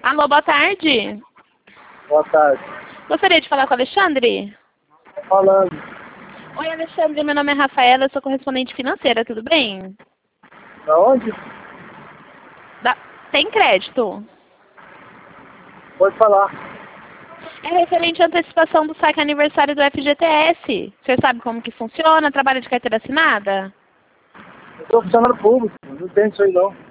Alô, boa tarde. Boa tarde. Gostaria de falar com o Alexandre? Tô falando. Oi, Alexandre, meu nome é Rafaela, eu sou correspondente financeira, tudo bem? Da onde? Tem crédito? Pode falar. É referente à antecipação do saque aniversário do FGTS. Você sabe como que funciona? Trabalha de carteira assinada? Eu sou funcionário público, não tem isso aí não.